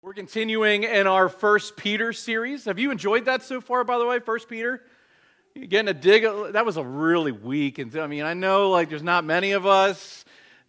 We're continuing in our First Peter series. Have you enjoyed that so far, by the way, First Peter? You getting a dig? That was a really weak, and I know there's not many of us,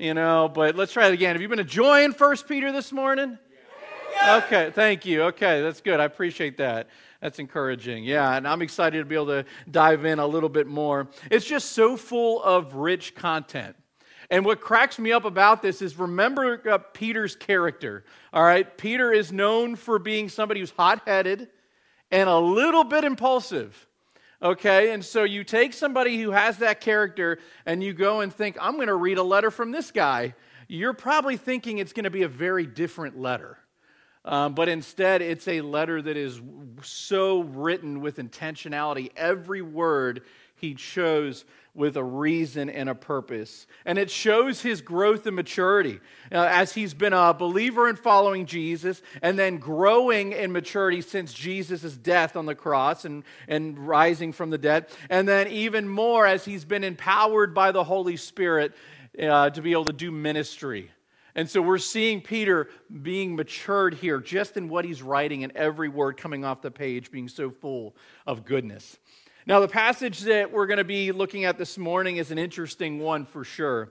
but let's try it again. Have you been enjoying First Peter this morning? Yeah. Okay, thank you. Okay, that's good. I appreciate that. That's encouraging. Yeah, and I'm excited to be able to dive in a little bit more. It's just so full of rich content. And what cracks me up about this is remember Peter's character, all right? Peter is known for being somebody who's hot-headed and a little bit impulsive, okay? And so you take somebody who has that character and you go and think, I'm going to read a letter from this guy. You're probably thinking it's going to be a very different letter. But instead, it's a letter that is so written with intentionality. Every word he chose with a reason and a purpose. And it shows his growth and maturity as he's been a believer in following Jesus and then growing in maturity since Jesus' death on the cross and rising from the dead. And then even more as he's been empowered by the Holy Spirit to be able to do ministry. And so we're seeing Peter being matured here just in what he's writing and every word coming off the page being so full of goodness. Now, the passage that we're going to be looking at this morning is an interesting one for sure.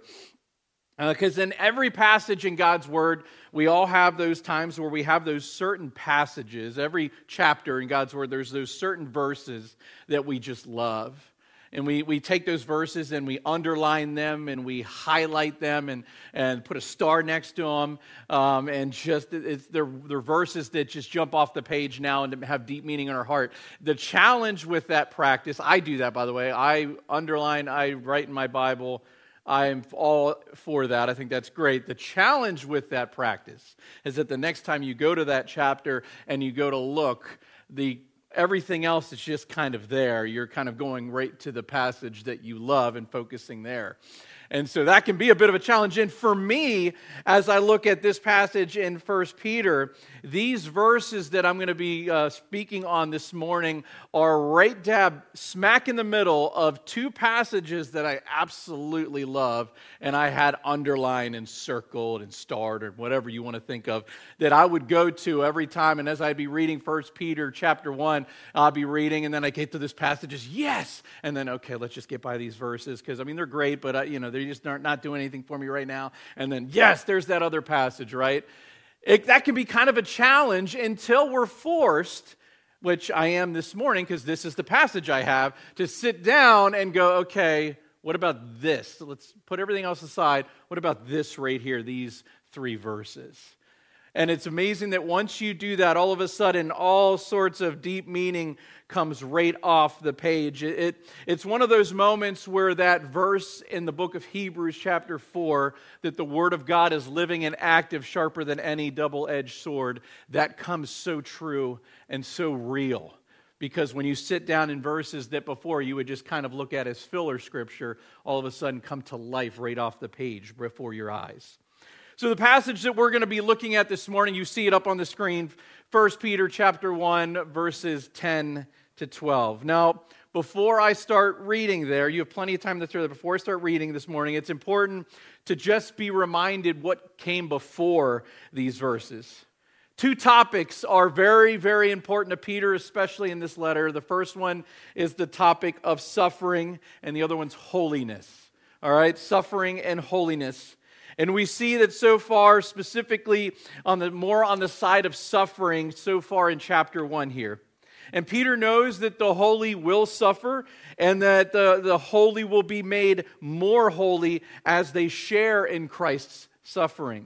Because in every passage in God's Word, we all have those times where we have those certain passages. Every chapter in God's Word, there's those certain verses that we just love. And we take those verses and we underline them and we highlight them and put a star next to them. And just they're verses that just jump off the page now and have deep meaning in our heart. The challenge with that practice, I do that by the way. I underline, I write in my Bible. I'm all for that. I think that's great. The challenge with that practice is that the next time you go to that chapter and you go to look, everything else is just kind of there. You're kind of going right to the passage that you love and focusing there. And so that can be a bit of a challenge. And for me, as I look at this passage in 1 Peter, these verses that I'm going to be speaking on this morning are right dab smack in the middle of two passages that I absolutely love and I had underlined and circled and starred or whatever you want to think of that I would go to every time. And as I'd be reading 1 Peter chapter 1, I'll be reading and then I get to this passage, yes! And then, okay, let's just get by these verses because, they're great, but, they're just not doing anything for me right now. And then, yes, there's that other passage, right? That can be kind of a challenge until we're forced, which I am this morning because this is the passage I have, to sit down and go, okay, what about this? So let's put everything else aside. What about this right here, these three verses? And it's amazing that once you do that, all of a sudden, all sorts of deep meaning comes right off the page. It's one of those moments where that verse in the book of Hebrews chapter 4, that the Word of God is living and active, sharper than any double-edged sword, that comes so true and so real. Because when you sit down in verses that before you would just kind of look at as filler scripture, all of a sudden come to life right off the page before your eyes. So the passage that we're going to be looking at this morning, you see it up on the screen, 1 Peter chapter 1, verses 10 to 12. Now, before I start reading there, you have plenty of time to throw that. Before I start reading this morning, it's important to just be reminded what came before these verses. Two topics are very, very important to Peter, especially in this letter. The first one is the topic of suffering, and the other one's holiness. All right, suffering and holiness. And we see that so far, specifically more on the side of suffering so far in chapter 1 here. And Peter knows that the holy will suffer and that the holy will be made more holy as they share in Christ's suffering.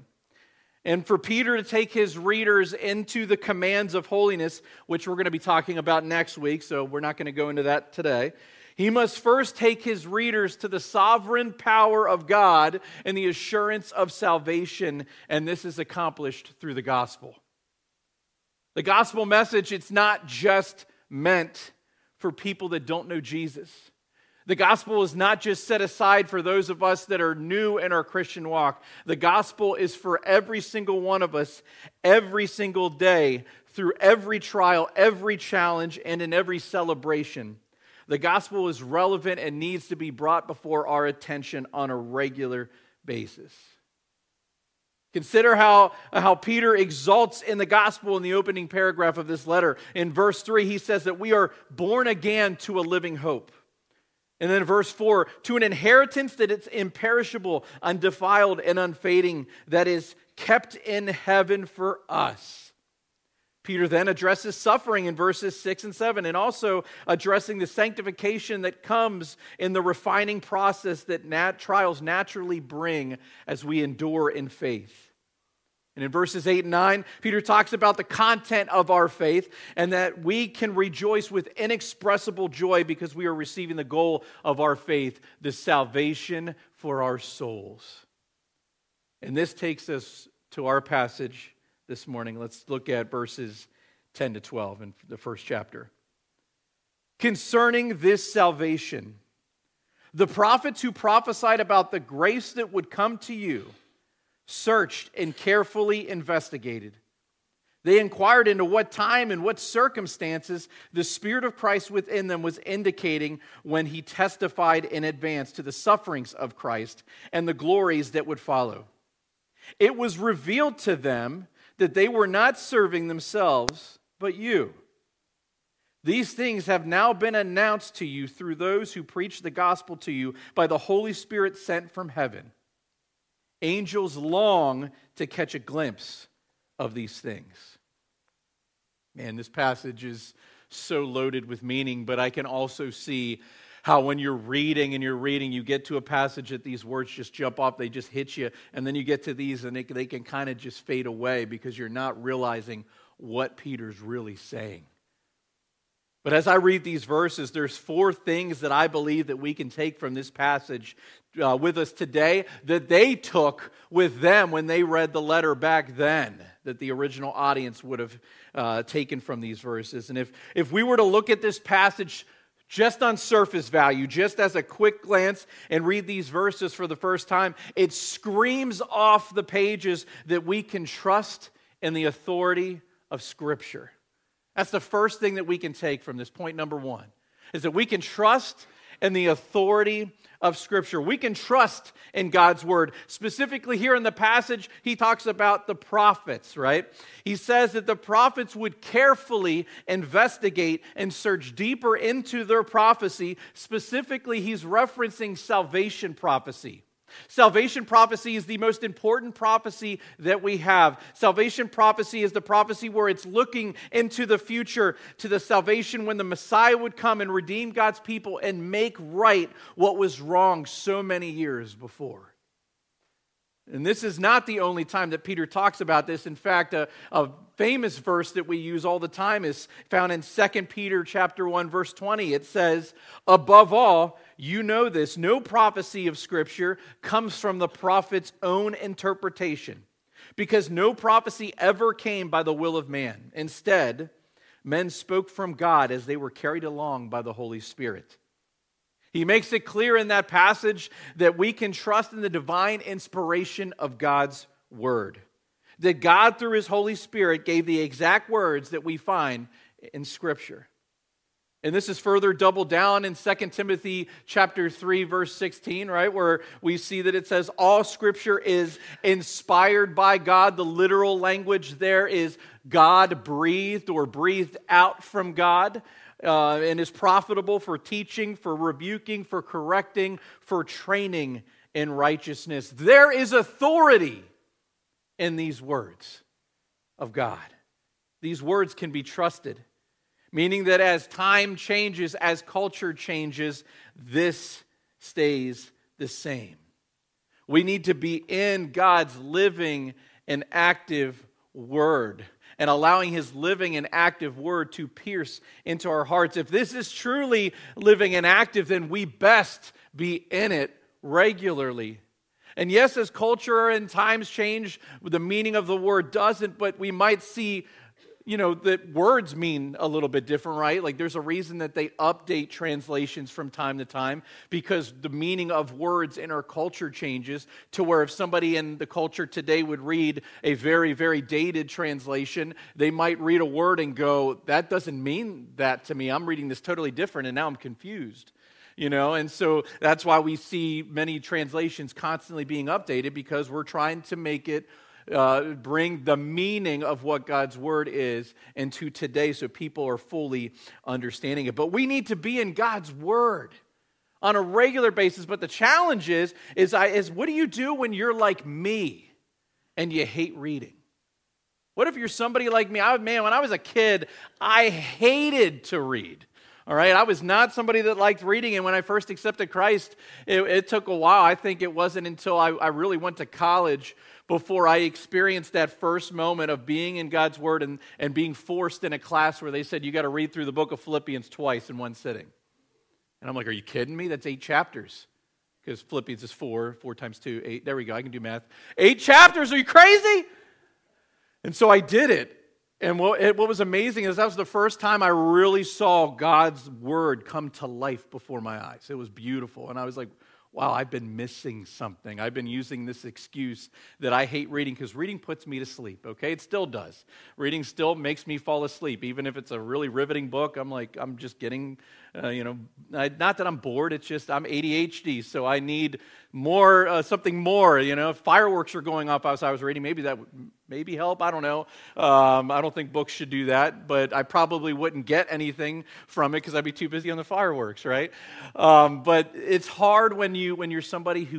And for Peter to take his readers into the commands of holiness, which we're going to be talking about next week, so we're not going to go into that today. He must first take his readers to the sovereign power of God and the assurance of salvation, and this is accomplished through the gospel. The gospel message, it's not just meant for people that don't know Jesus. The gospel is not just set aside for those of us that are new in our Christian walk. The gospel is for every single one of us, every single day, through every trial, every challenge, and in every celebration. The gospel is relevant and needs to be brought before our attention on a regular basis. Consider how Peter exalts in the gospel in the opening paragraph of this letter. In verse 3, he says that we are born again to a living hope. And then in verse 4, to an inheritance that is imperishable, undefiled, and unfading, that is kept in heaven for us. Peter then addresses suffering in verses 6 and 7, and also addressing the sanctification that comes in the refining process that trials naturally bring as we endure in faith. And in verses 8 and 9, Peter talks about the content of our faith and that we can rejoice with inexpressible joy because we are receiving the goal of our faith, the salvation for our souls. And this takes us to our passage this morning. Let's look at verses 10 to 12 in the first chapter. Concerning this salvation, the prophets who prophesied about the grace that would come to you searched and carefully investigated. They inquired into what time and what circumstances the Spirit of Christ within them was indicating when he testified in advance to the sufferings of Christ and the glories that would follow. It was revealed to them that they were not serving themselves, but you. These things have now been announced to you through those who preach the gospel to you by the Holy Spirit sent from heaven. Angels long to catch a glimpse of these things. Man, this passage is so loaded with meaning, but I can also see how when you're reading, you get to a passage that these words just jump off, they just hit you, and then you get to these and they can kind of just fade away because you're not realizing what Peter's really saying. But as I read these verses, there's 4 things that I believe that we can take from this passage with us today that they took with them when they read the letter back then, that the original audience would have taken from these verses. And if we were to look at this passage just on surface value, just as a quick glance and read these verses for the first time, it screams off the pages that we can trust in the authority of Scripture. That's the first thing that we can take from this. Point number 1 is that we can trust in the authority of Scripture. We can trust in God's Word. Specifically here in the passage, he talks about the prophets, right? He says that the prophets would carefully investigate and search deeper into their prophecy. Specifically, he's referencing salvation prophecy. Salvation prophecy is the most important prophecy that we have. Salvation prophecy is the prophecy where it's looking into the future to the salvation when the Messiah would come and redeem God's people and make right what was wrong so many years before. And this is not the only time that Peter talks about this. In fact, a famous verse that we use all the time is found in 2 Peter chapter 1, verse 20. It says, above all, you know this, no prophecy of Scripture comes from the prophet's own interpretation, because no prophecy ever came by the will of man. Instead, men spoke from God as they were carried along by the Holy Spirit. He makes it clear in that passage that we can trust in the divine inspiration of God's Word. That God, through His Holy Spirit, gave the exact words that we find in Scripture. And this is further doubled down in 2 Timothy chapter 3, verse 16, right? Where we see that it says, all Scripture is inspired by God. The literal language there is God-breathed or breathed out from God. And is profitable for teaching, for rebuking, for correcting, for training in righteousness. There is authority in these words of God. These words can be trusted, meaning that as time changes, as culture changes, this stays the same. We need to be in God's living and active Word, and allowing His living and active Word to pierce into our hearts. If this is truly living and active, then we best be in it regularly. And yes, as culture and times change, the meaning of the word doesn't, but we might see, that words mean a little bit different, right? Like there's a reason that they update translations from time to time, because the meaning of words in our culture changes to where if somebody in the culture today would read a very, very dated translation, they might read a word and go, that doesn't mean that to me. I'm reading this totally different and now I'm confused. And so that's why we see many translations constantly being updated, because we're trying to make it bring the meaning of what God's word is into today so people are fully understanding it. But we need to be in God's word on a regular basis. But the challenge is what do you do when you're like me and you hate reading? What if you're somebody like me? When I was a kid, I hated to read. All right, I was not somebody that liked reading, and when I first accepted Christ, it took a while. I think it wasn't until I really went to college before I experienced that first moment of being in God's Word and being forced in a class where they said, you got to read through the book of Philippians twice in one sitting. And I'm like, are you kidding me? That's 8 chapters. Because Philippians is 4 times 2, 8. There we go, I can do math. 8 chapters, are you crazy? And so I did it. And what was amazing is that was the first time I really saw God's word come to life before my eyes. It was beautiful. And I was like, wow, I've been missing something. I've been using this excuse that I hate reading because reading puts me to sleep, okay? It still does. Reading still makes me fall asleep. Even if it's a really riveting book, I'm just getting, not that I'm bored, it's just I'm ADHD, so I need more, something more, If fireworks are going off as I was reading, maybe that would maybe help, I don't know. I don't think books should do that, but I probably wouldn't get anything from it because I'd be too busy on the fireworks, right? But it's hard when you're somebody who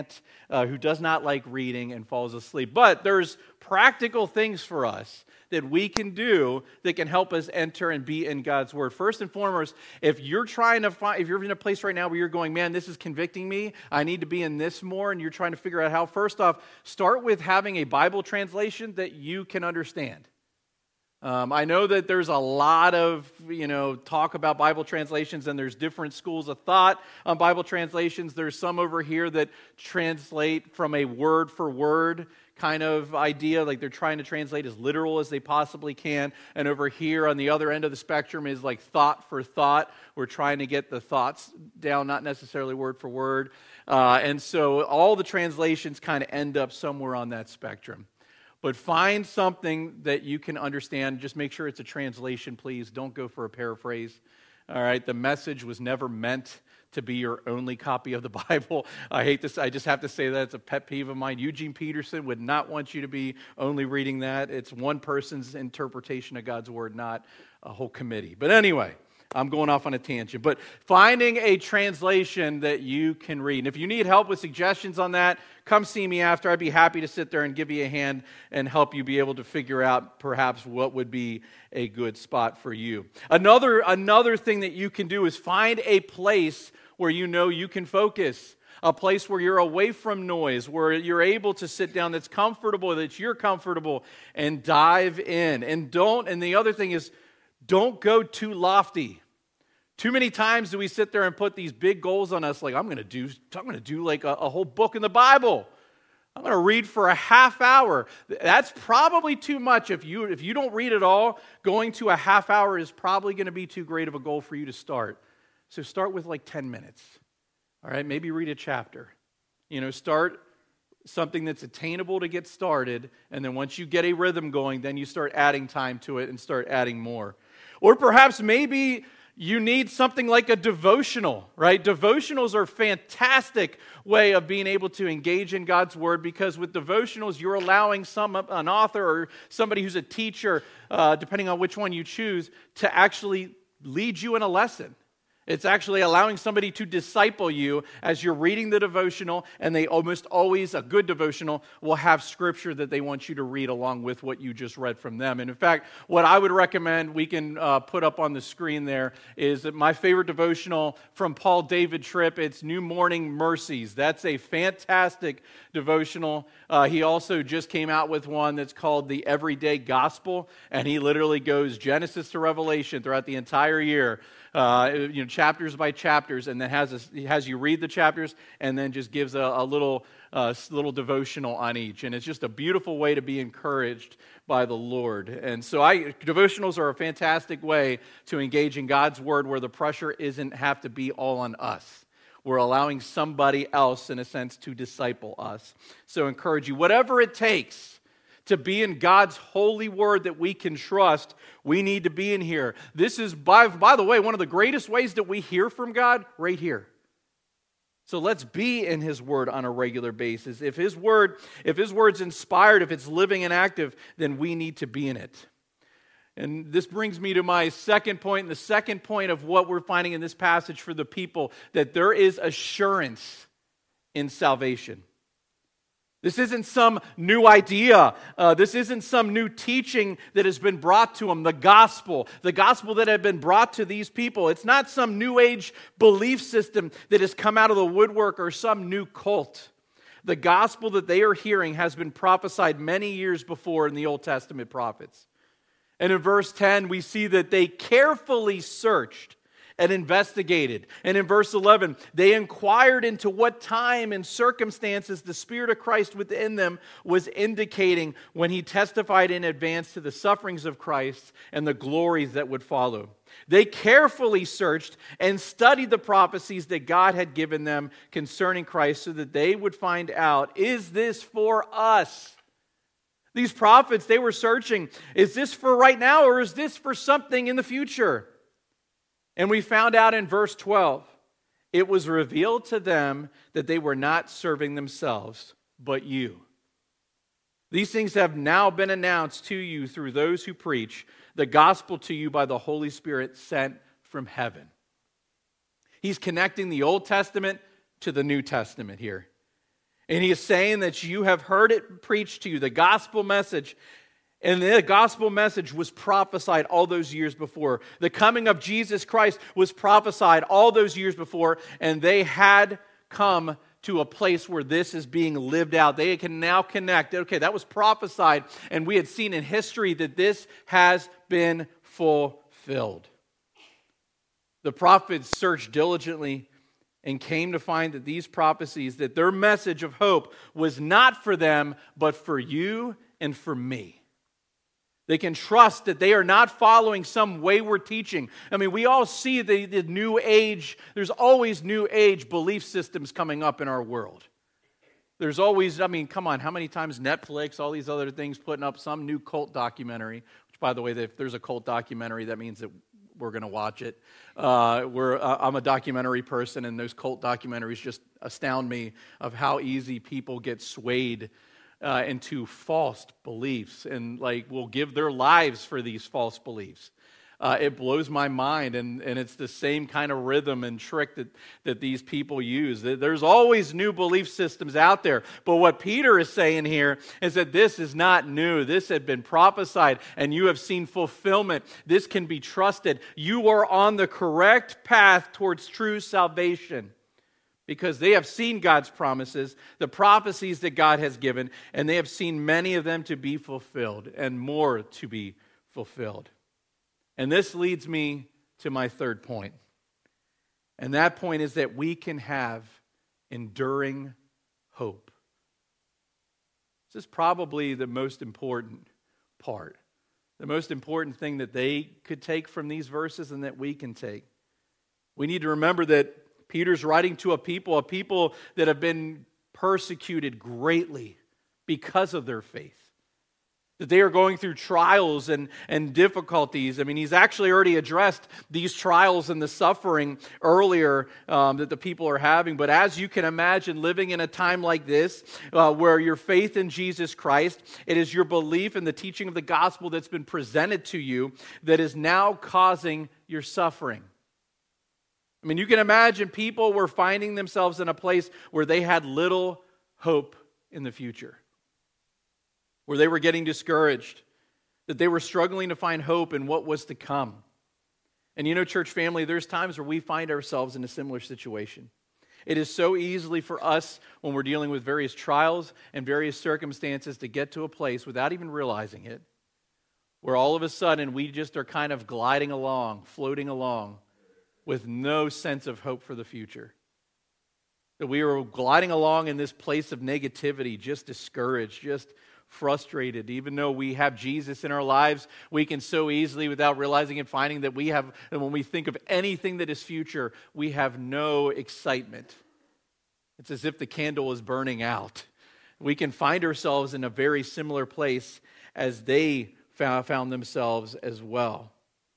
does not like reading and falls asleep. But there's practical things for us that we can do that can help us enter and be in God's Word. First and foremost, if you're in a place right now where you're going, man, this is convicting me, I need to be in this more, and you're trying to figure out how, first off, start with having a Bible translation that you can understand. I know that there's a lot of, talk about Bible translations, and there's different schools of thought on Bible translations. There's some over here that translate from a word for word kind of idea, like they're trying to translate as literal as they possibly can. And over here on the other end of the spectrum is like thought for thought. We're trying to get the thoughts down, not necessarily word for word. And so all the translations kind of end up somewhere on that spectrum. But find something that you can understand. Just make sure it's a translation, please. Don't go for a paraphrase. All right, the Message was never meant to be your only copy of the Bible. I hate this. I just have to say that it's a pet peeve of mine. Eugene Peterson would not want you to be only reading that. It's one person's interpretation of God's Word, not a whole committee. But anyway, I'm going off on a tangent. But finding a translation that you can read. And if you need help with suggestions on that, come see me after. I'd be happy to sit there and give you a hand and help you be able to figure out perhaps what would be a good spot for you. Another thing that you can do is find a place where you can focus. A place where you're away from noise, where you're able to sit down that's comfortable, that you're comfortable, and dive in. And the other thing is, don't go too lofty. Too many times do we sit there and put these big goals on us, like I'm going to do like a whole book in the Bible. I'm going to read for a half hour. That's probably too much. If you don't read at all, going to a half hour is probably going to be too great of a goal for you to start. So start with like 10 minutes. All right, maybe read a chapter. Start something that's attainable to get started, and then once you get a rhythm going, then you start adding time to it and start adding more. Or perhaps maybe you need something like a devotional, right? Devotionals are a fantastic way of being able to engage in God's Word, because with devotionals, you're allowing an author or somebody who's a teacher, depending on which one you choose, to actually lead you in a lesson. It's actually allowing somebody to disciple you as you're reading the devotional, and they almost always, a good devotional, will have scripture that they want you to read along with what you just read from them. And in fact, what I would recommend, we can put up on the screen there, is that my favorite devotional from Paul David Tripp, it's New Morning Mercies. That's a fantastic devotional. He also just came out with one that's called the Everyday Gospel, and he literally goes Genesis to Revelation throughout the entire year. Chapters by chapters, and then has you read the chapters, and then just gives a little devotional on each. And it's just a beautiful way to be encouraged by the Lord. And so devotionals are a fantastic way to engage in God's Word, where the pressure isn't have to be all on us. We're allowing somebody else, in a sense, to disciple us. So I encourage you, whatever it takes to be in God's holy Word that we can trust, we need to be in here. This is, by the way, one of the greatest ways that we hear from God, right here. So let's be in His Word on a regular basis. If His Word's inspired, if it's living and active, then we need to be in it. And this brings me to my second point, and the second point of what we're finding in this passage for the people, that there is assurance in salvation. This isn't some new idea. This isn't some new teaching that has been brought to them. The gospel that had been brought to these people. It's not some new age belief system that has come out of the woodwork or some new cult. The gospel that they are hearing has been prophesied many years before in the Old Testament prophets. And in verse 10, we see that they carefully searched and investigated. And in verse 11, they inquired into what time and circumstances the Spirit of Christ within them was indicating when He testified in advance to the sufferings of Christ and the glories that would follow. They carefully searched and studied the prophecies that God had given them concerning Christ so that they would find out, is this for us? These prophets, they were searching, is this for right now or is this for something in the future? And we found out in verse 12, it was revealed to them that they were not serving themselves, but you. These things have now been announced to you through those who preach the gospel to you by the Holy Spirit sent from heaven. He's connecting the Old Testament to the New Testament here. And he is saying that you have heard it preached to you, the gospel message. And the gospel message was prophesied all those years before. The coming of Jesus Christ was prophesied all those years before, and they had come to a place where this is being lived out. They can now connect. Okay, that was prophesied, and we had seen in history that this has been fulfilled. The prophets searched diligently and came to find that these prophecies, that their message of hope was not for them, but for you and for me. They can trust that they are not following some wayward teaching. I mean, we all see the new age, there's always new age belief systems coming up in our world. There's always, come on, how many times Netflix, all these other things putting up some new cult documentary, which by the way, if there's a cult documentary, that means that we're going to watch it. I'm a documentary person, and those cult documentaries just astound me of how easy people get swayed into false beliefs and will give their lives for these false beliefs. It blows my mind, and it's the same kind of rhythm and trick that these people use. There's always new belief systems out there, but what Peter is saying here is that this is not new. This had been prophesied, and you have seen fulfillment. This can be trusted. You are on the correct path towards true salvation, because they have seen God's promises, the prophecies that God has given, and they have seen many of them to be fulfilled and more to be fulfilled. And this leads me to my third point. And that point is that we can have enduring hope. This is probably the most important part, the most important thing that they could take from these verses and that we can take. We need to remember that Peter's writing to a people that have been persecuted greatly because of their faith. That they are going through trials and difficulties. I mean, he's actually already addressed these trials and the suffering earlier that the people are having. But as you can imagine, living in a time like this, where your faith in Jesus Christ, it is your belief in the teaching of the gospel that's been presented to you that is now causing your suffering. I mean, you can imagine people were finding themselves in a place where they had little hope in the future, where they were getting discouraged, that they were struggling to find hope in what was to come. And you know, church family, there's times where we find ourselves in a similar situation. It is so easily for us when we're dealing with various trials and various circumstances to get to a place without even realizing it, where all of a sudden we just are kind of gliding along, floating along, with no sense of hope for the future. That we are gliding along in this place of negativity, just discouraged, just frustrated. Even though we have Jesus in our lives, we can so easily, without realizing and finding that we have, and when we think of anything that is future, we have no excitement. It's as if the candle is burning out. We can find ourselves in a very similar place as they found themselves as well.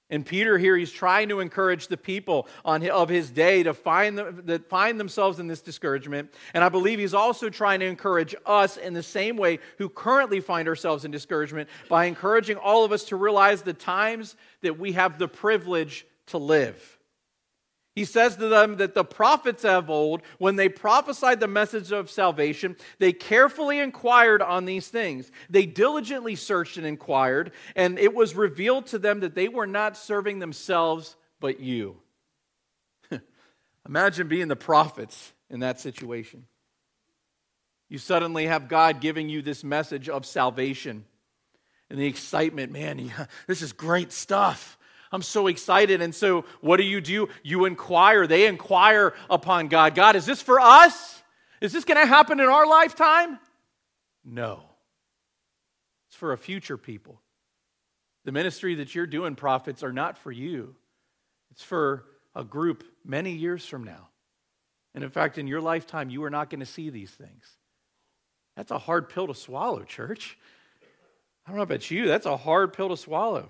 And Peter here, he's trying to encourage the people of his day to find themselves in this discouragement. And I believe he's also trying to encourage us in the same way who currently find ourselves in discouragement by encouraging all of us to realize the times that we have the privilege to live. He says to them that the prophets of old, when they prophesied the message of salvation, they carefully inquired on these things. They diligently searched and inquired, and it was revealed to them that they were not serving themselves, but you. Imagine being the prophets in that situation. You suddenly have God giving you this message of salvation. And the excitement, man, this is great stuff. I'm so excited. And so what do? You inquire. They inquire upon God. God, is this for us? Is this going to happen in our lifetime? No. It's for a future people. The ministry that you're doing, prophets, are not for you. It's for a group many years from now. And in fact, in your lifetime, you are not going to see these things. That's a hard pill to swallow, church. I don't know about you. That's a hard pill to swallow.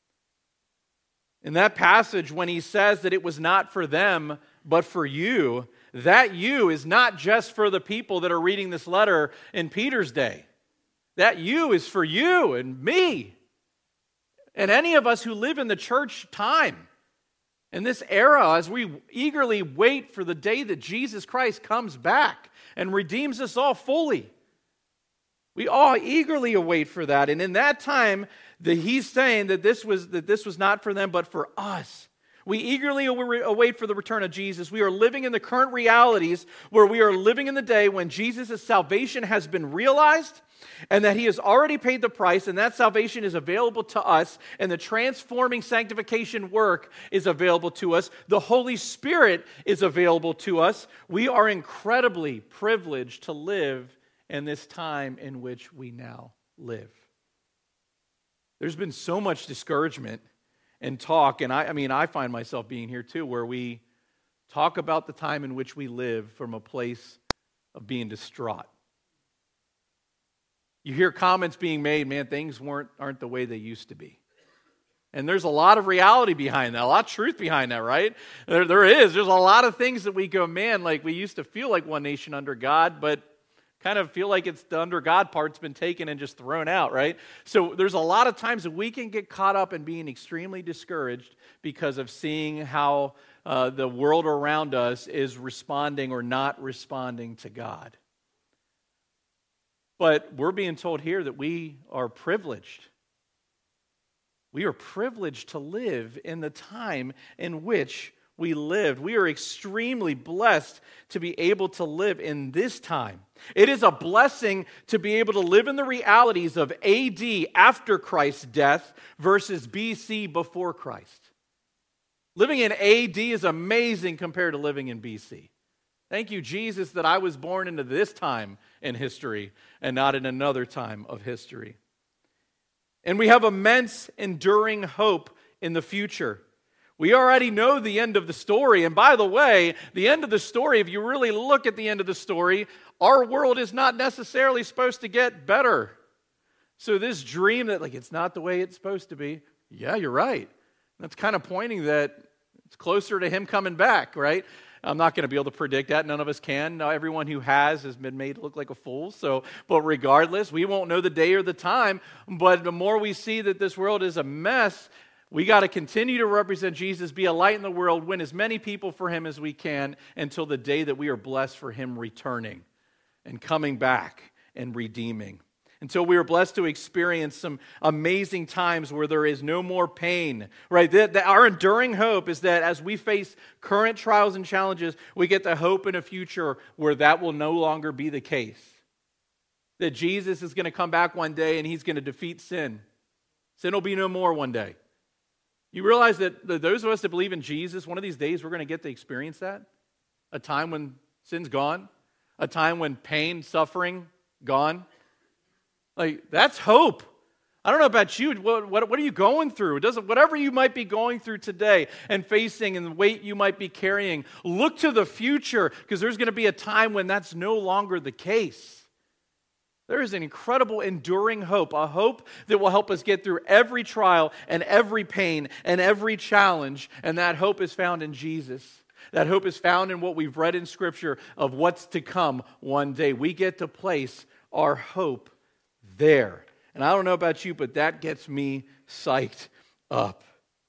In that passage, when he says that it was not for them, but for you, that you is not just for the people that are reading this letter in Peter's day. That you is for you and me and any of us who live in the church time. In this era, as we eagerly wait for the day that Jesus Christ comes back and redeems us all fully. We all eagerly await for that. And in that time, he's saying that this was not for them, but for us. We eagerly await for the return of Jesus. We are living in the current realities where we are living in the day when Jesus' salvation has been realized and that he has already paid the price, and that salvation is available to us, and the transforming sanctification work is available to us. The Holy Spirit is available to us. We are incredibly privileged to live in this time in which we now live. There's been so much discouragement and talk, and I find myself being here too, where we talk about the time in which we live from a place of being distraught. You hear comments being made, man, things aren't the way they used to be. And there's a lot of reality behind that, a lot of truth behind that, right? There is. There's a lot of things that we go, man, like we used to feel like one nation under God, but kind of feel like it's the under God part's been taken and just thrown out, right? So there's a lot of times that we can get caught up in being extremely discouraged because of seeing how the world around us is responding or not responding to God. But we're being told here that we are privileged. We are privileged to live in the time in which we lived. We are extremely blessed to be able to live in this time. It is a blessing to be able to live in the realities of AD after Christ's death versus BC before Christ. Living in AD is amazing compared to living in BC. Thank you, Jesus, that I was born into this time in history and not in another time of history. And we have immense, enduring hope in the future. We already know the end of the story. And by the way, the end of the story, if you really look at the end of the story, our world is not necessarily supposed to get better. So this dream that it's not the way it's supposed to be, yeah, you're right. That's kind of pointing that it's closer to him coming back, right? I'm not going to be able to predict that. None of us can. Now, everyone who has been made to look like a fool. But regardless, we won't know the day or the time. But the more we see that this world is a mess, we got to continue to represent Jesus, be a light in the world, win as many people for him as we can until the day that we are blessed for him returning and coming back and redeeming. Until we are blessed to experience some amazing times where there is no more pain, right? Our enduring hope is that as we face current trials and challenges, we get the hope in a future where that will no longer be the case. That Jesus is going to come back one day and he's going to defeat sin. Sin will be no more one day. You realize that those of us that believe in Jesus, one of these days we're going to get to experience that? A time when sin's gone? A time when pain, suffering, gone? That's hope. I don't know about you. What are you going through? Whatever you might be going through today and facing and the weight you might be carrying, look to the future because there's going to be a time when that's no longer the case. There is an incredible enduring hope, a hope that will help us get through every trial and every pain and every challenge, and that hope is found in Jesus. That hope is found in what we've read in Scripture of what's to come one day. We get to place our hope there. And I don't know about you, but that gets me psyched up.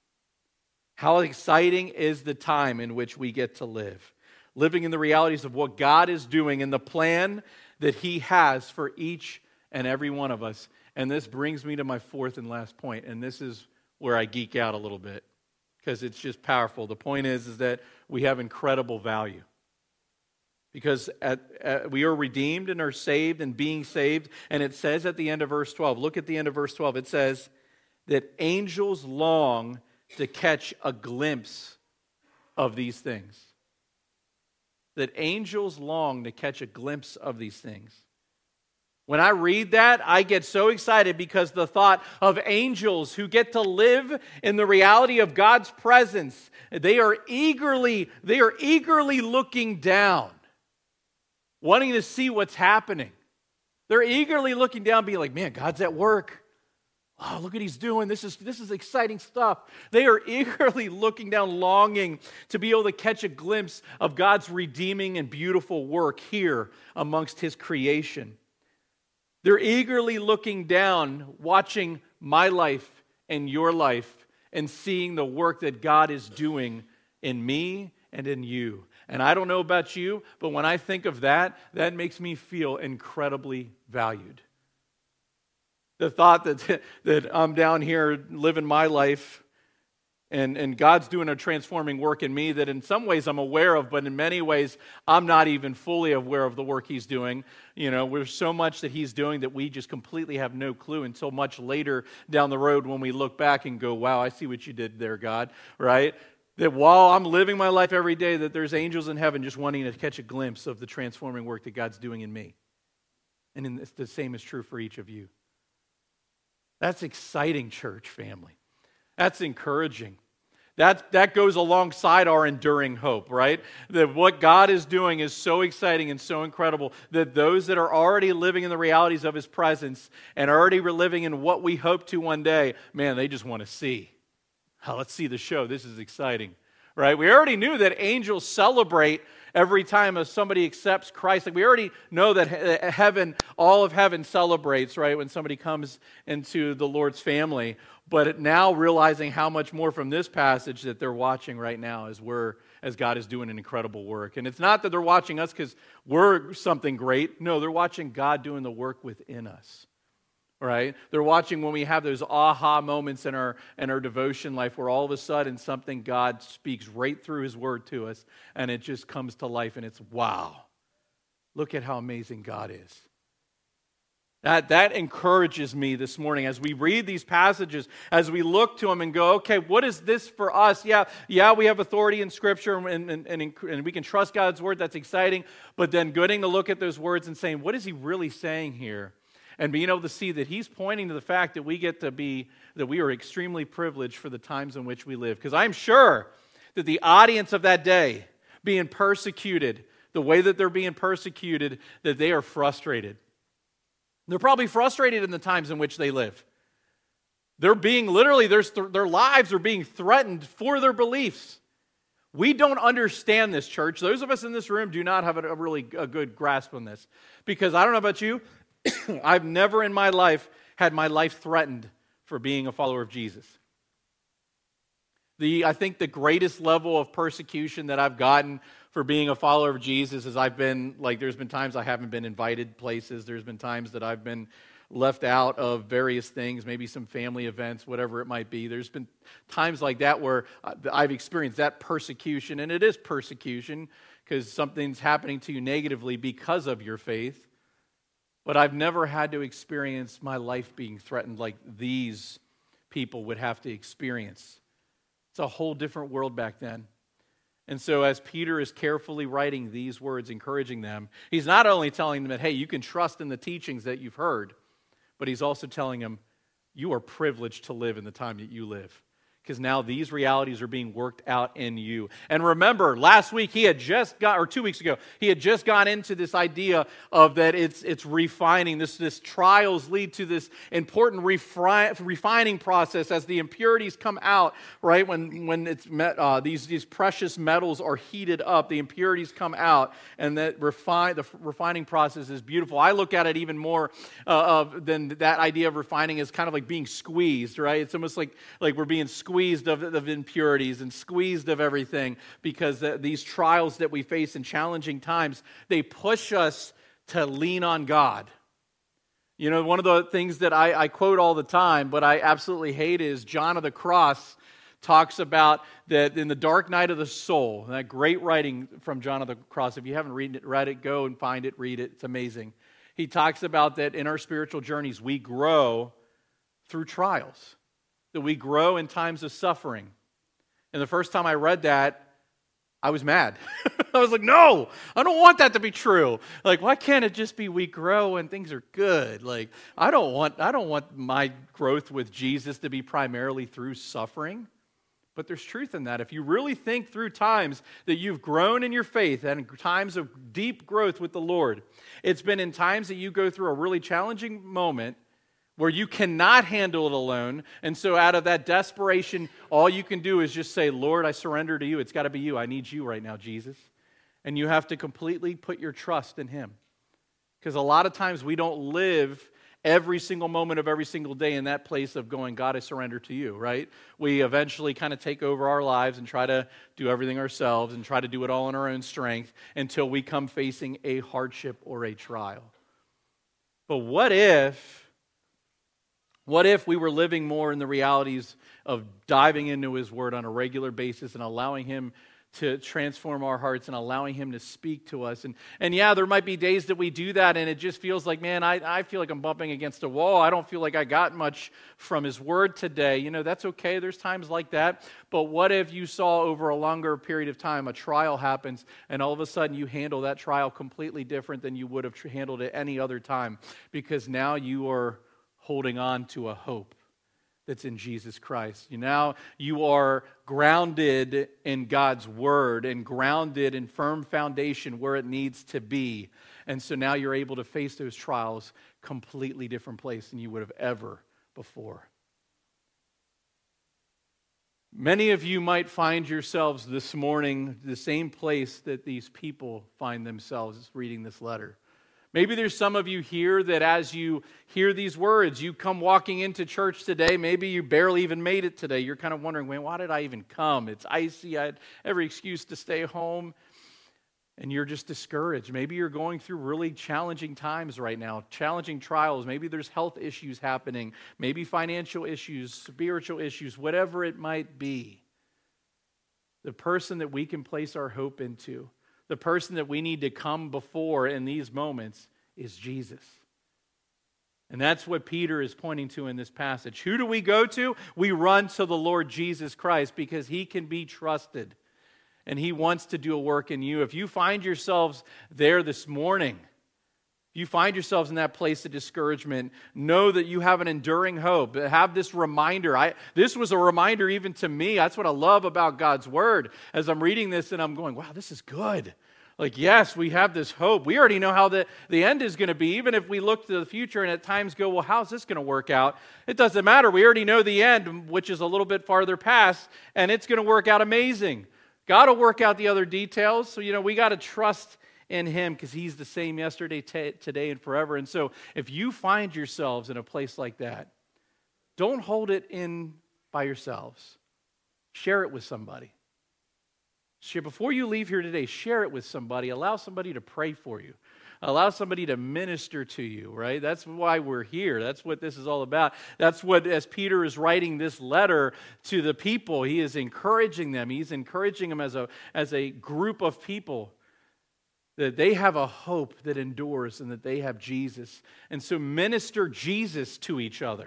How exciting is the time in which we get to live, living in the realities of what God is doing and the plan that He has for each and every one of us. And this brings me to my fourth and last point, and this is where I geek out a little bit because it's just powerful. The point is that we have incredible value because we are redeemed and are saved and being saved, and it says at the end of verse 12, look at the end of verse 12, it says that angels long to catch a glimpse of these things. That angels long to catch a glimpse of these things. When I read that, I get so excited because the thought of angels who get to live in the reality of God's presence, they are eagerly looking down, wanting to see what's happening. They're eagerly looking down, being like, man, God's at work. Oh, look what He's doing. This is exciting stuff. They are eagerly looking down, longing to be able to catch a glimpse of God's redeeming and beautiful work here amongst His creation. They're eagerly looking down, watching my life and your life and seeing the work that God is doing in me and in you. And I don't know about you, but when I think of that, that makes me feel incredibly valued. The thought that I'm down here living my life and God's doing a transforming work in me that in some ways I'm aware of, but in many ways I'm not even fully aware of the work He's doing. You know, there's so much that He's doing that we just completely have no clue until much later down the road when we look back and go, wow, I see what you did there, God, right? That while I'm living my life every day, that there's angels in heaven just wanting to catch a glimpse of the transforming work that God's doing in me. And the same is true for each of you. That's exciting, church family. That's encouraging. That goes alongside our enduring hope, right? That what God is doing is so exciting and so incredible that those that are already living in the realities of His presence and already living in what we hope to one day, man, they just want to see. Oh, let's see the show. This is exciting, right? We already knew that angels celebrate every time somebody accepts Christ. Like we already know that heaven, all of heaven celebrates, right, when somebody comes into the Lord's family. But now realizing how much more from this passage that they're watching right now as God is doing an incredible work. And it's not that they're watching us because we're something great. No, they're watching God doing the work within us. Right? They're watching when we have those aha moments in our devotion life where all of a sudden something God speaks right through His Word to us and it just comes to life and it's wow. Look at how amazing God is. That encourages me this morning as we read these passages, as we look to them and go, okay, what is this for us? Yeah, we have authority in Scripture and we can trust God's Word. That's exciting. But then getting to look at those words and saying, what is He really saying here? And being able to see that He's pointing to the fact that we are extremely privileged for the times in which we live. Because I'm sure that the audience of that day being persecuted, the way that they're being persecuted, that they are frustrated. They're probably frustrated in the times in which they live. They're being their lives are being threatened for their beliefs. We don't understand this, church. Those of us in this room do not have a really good grasp on this. Because I don't know about you, I've never in my life had my life threatened for being a follower of Jesus. I think the greatest level of persecution that I've gotten for being a follower of Jesus is there's been times I haven't been invited places. There's been times that I've been left out of various things, maybe some family events, whatever it might be. There's been times like that where I've experienced that persecution, and it is persecution because something's happening to you negatively because of your faith. But I've never had to experience my life being threatened like these people would have to experience. It's a whole different world back then. And so as Peter is carefully writing these words, encouraging them, he's not only telling them that, hey, you can trust in the teachings that you've heard, but he's also telling them, you are privileged to live in the time that you live. because now these realities are being worked out in you. And remember, last week or 2 weeks ago, he had just gone into this idea of that it's refining. This trials lead to this important refining process as the impurities come out, right? When it's these precious metals are heated up, the impurities come out, and the refining process is beautiful. I look at it even more than that idea of refining as kind of like being squeezed, right? It's almost like we're being squeezed of impurities and squeezed of everything, because these trials that we face in challenging times, they push us to lean on God. You know, one of the things that I quote all the time, but I absolutely hate, is John of the Cross talks about that in the dark night of the soul. That great writing from John of the Cross. If you haven't read it, go and find it, read it. It's amazing. He talks about that in our spiritual journeys, we grow through trials, that we grow in times of suffering. And the first time I read that, I was mad. I was like, no, I don't want that to be true. Like, why can't it just be we grow and things are good? Like, I don't want my growth with Jesus to be primarily through suffering. But there's truth in that. If you really think through times that you've grown in your faith and times of deep growth with the Lord, it's been in times that you go through a really challenging moment where you cannot handle it alone. And so out of that desperation, all you can do is just say, Lord, I surrender to you. It's got to be you. I need you right now, Jesus. And you have to completely put your trust in him. Because a lot of times we don't live every single moment of every single day in that place of going, God, I surrender to you, right? We eventually kind of take over our lives and try to do everything ourselves and try to do it all in our own strength until we come facing a hardship or a trial. But what if we were living more in the realities of diving into his word on a regular basis and allowing him to transform our hearts and allowing him to speak to us? And yeah, there might be days that we do that and it just feels like, man, I feel like I'm bumping against a wall. I don't feel like I got much from his word today. You know, that's okay. There's times like that. But what if you saw over a longer period of time a trial happens and all of a sudden you handle that trial completely different than you would have handled it any other time, because now you are holding on to a hope that's in Jesus Christ. Now you are grounded in God's word and grounded in firm foundation where it needs to be. And so now you're able to face those trials completely different place than you would have ever before. Many of you might find yourselves this morning the same place that these people find themselves reading this letter. Maybe there's some of you here that as you hear these words, you come walking into church today. Maybe you barely even made it today. You're kind of wondering, man, why did I even come? It's icy. I had every excuse to stay home. And you're just discouraged. Maybe you're going through really challenging times right now, challenging trials. Maybe there's health issues happening, maybe financial issues, spiritual issues, whatever it might be. The person that we can place our hope into, the person that we need to come before in these moments, is Jesus. And that's what Peter is pointing to in this passage. Who do we go to? We run to the Lord Jesus Christ because he can be trusted. And he wants to do a work in you. If you find yourselves there this morning, if you find yourselves in that place of discouragement, know that you have an enduring hope. Have this reminder. This was a reminder even to me. That's what I love about God's word. As I'm reading this and I'm going, wow, this is good. Like, yes, we have this hope. We already know how the end is going to be. Even if we look to the future and at times go, well, how's this going to work out? It doesn't matter. We already know the end, which is a little bit farther past, and it's going to work out amazing. God will work out the other details. So, we got to trust in him because he's the same yesterday, today, and forever. And so if you find yourselves in a place like that, don't hold it in by yourselves. Share it with somebody. Before you leave here today, share it with somebody. Allow somebody to pray for you. Allow somebody to minister to you, right? That's why we're here. That's what this is all about. That's what, as Peter is writing this letter to the people, he is encouraging them. He's encouraging them as a group of people that they have a hope that endures and that they have Jesus. And so minister Jesus to each other.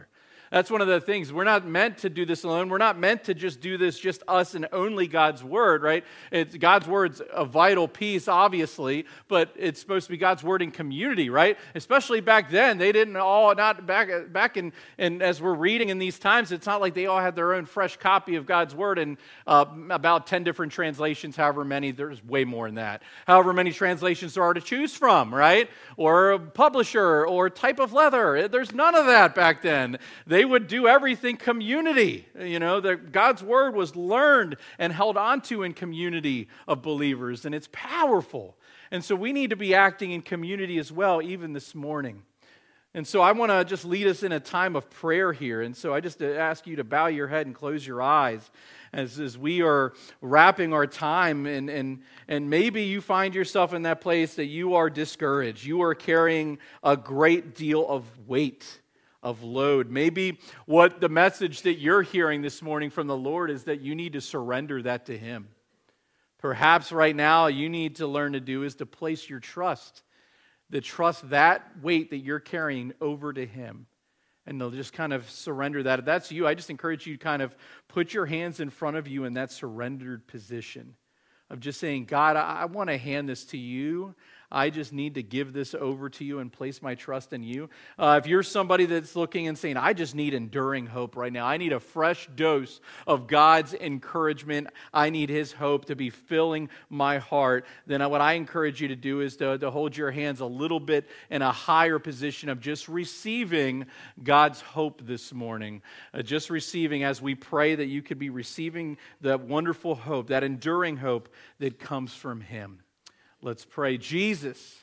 That's one of the things. We're not meant to do this alone. We're not meant to just do this just us and only God's Word, right? God's Word's a vital piece, obviously, but it's supposed to be God's Word in community, right? Especially back then. They didn't all, not back in, and as we're reading in these times, it's not like they all had their own fresh copy of God's Word and about 10 different translations, however many. There's way more than that. However many translations there are to choose from, right? Or a publisher or type of leather. There's none of that back then. They would do everything community. God's Word was learned and held onto in community of believers, and it's powerful. And so we need to be acting in community as well, even this morning. And so I want to just lead us in a time of prayer here. And so I just ask you to bow your head and close your eyes as we are wrapping our time. And maybe you find yourself in that place that you are discouraged. You are carrying a great deal of weight, of load. Maybe what the message that you're hearing this morning from the Lord is that you need to surrender that to Him. Perhaps right now you need to learn to do is to place your trust, that weight that you're carrying over to Him. And they'll just kind of surrender that. If that's you, I just encourage you to kind of put your hands in front of you in that surrendered position of just saying, God, I want to hand this to you. I just need to give this over to you and place my trust in you. If you're somebody that's looking and saying, I just need enduring hope right now. I need a fresh dose of God's encouragement. I need His hope to be filling my heart. Then what I encourage you to do is to hold your hands a little bit in a higher position of just receiving God's hope this morning. Just receiving as we pray that you could be receiving the wonderful hope, that enduring hope that comes from Him. Let's pray. Jesus,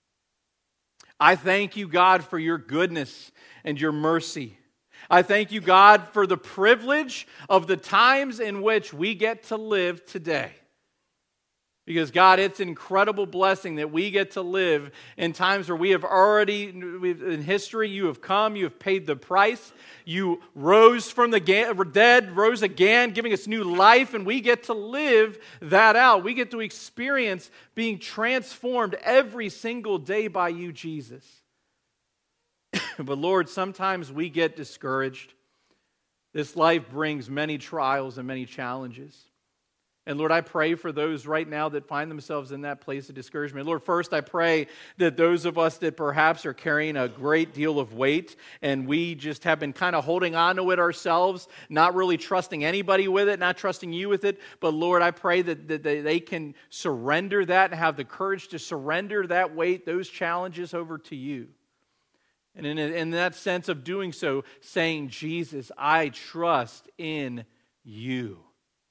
I thank you, God, for your goodness and your mercy. I thank you, God, for the privilege of the times in which we get to live today. Because, God, it's an incredible blessing that we get to live in times where we have already, in history, you have come, you have paid the price. You rose from the dead, rose again, giving us new life, and we get to live that out. We get to experience being transformed every single day by you, Jesus. But, Lord, sometimes we get discouraged. This life brings many trials and many challenges. And Lord, I pray for those right now that find themselves in that place of discouragement. Lord, first I pray that those of us that perhaps are carrying a great deal of weight and we just have been kind of holding on to it ourselves, not really trusting anybody with it, not trusting you with it. But Lord, I pray that they can surrender that and have the courage to surrender that weight, those challenges over to you. And in that sense of doing so, saying, Jesus, I trust in you.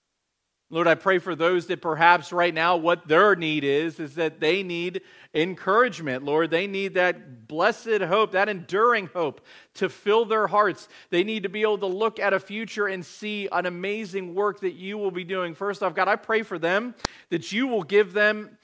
Lord, I pray for those that perhaps right now what their need is that they need encouragement. Lord, they need that blessed hope, that enduring hope to fill their hearts. They need to be able to look at a future and see an amazing work that you will be doing. First off, God, I pray for them that you will give them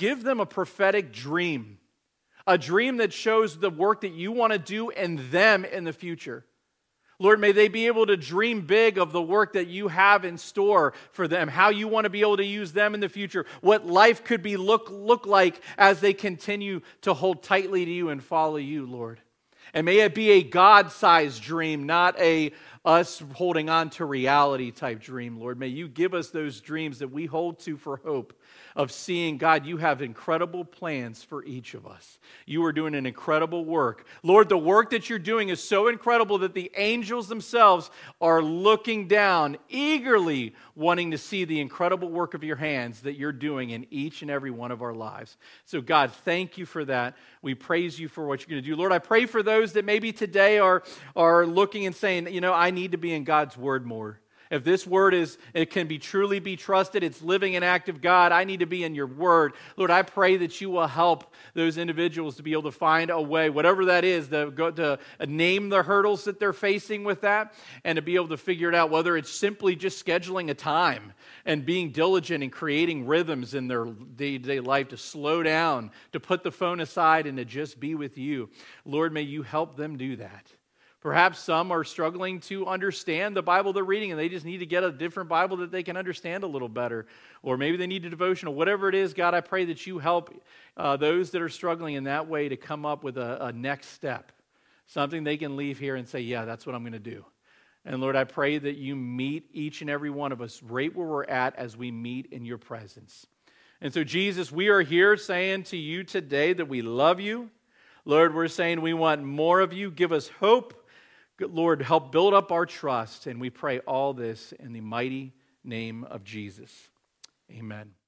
a prophetic dream, a dream that shows the work that you want to do in them in the future. Lord, may they be able to dream big of the work that you have in store for them, how you want to be able to use them in the future, what life could be look like as they continue to hold tightly to you and follow you, Lord. And may it be a God-sized dream, not a us holding on to reality type dream, Lord. May you give us those dreams that we hold to for hope of seeing, God, you have incredible plans for each of us. You are doing an incredible work. Lord, the work that you're doing is so incredible that the angels themselves are looking down, eagerly wanting to see the incredible work of your hands that you're doing in each and every one of our lives. So, God, thank you for that. We praise you for what you're going to do. Lord, I pray for those that maybe today are looking and saying, I need to be in God's word more. If this word it can truly be trusted, it's living and active, God, I need to be in your word. Lord, I pray that you will help those individuals to be able to find a way, whatever that is, to name the hurdles that they're facing with that and to be able to figure it out, whether it's simply just scheduling a time and being diligent and creating rhythms in their day-to-day life to slow down, to put the phone aside and to just be with you. Lord, may you help them do that. Perhaps some are struggling to understand the Bible they're reading and they just need to get a different Bible that they can understand a little better. Or maybe they need a devotional. Whatever it is, God, I pray that you help those that are struggling in that way to come up with a next step something they can leave here and say, yeah, that's what I'm going to do. And Lord, I pray that you meet each and every one of us right where we're at as we meet in your presence. And so, Jesus, we are here saying to you today that we love you. Lord, we're saying we want more of you. Give us hope. Lord, help build up our trust. And we pray all this in the mighty name of Jesus. Amen.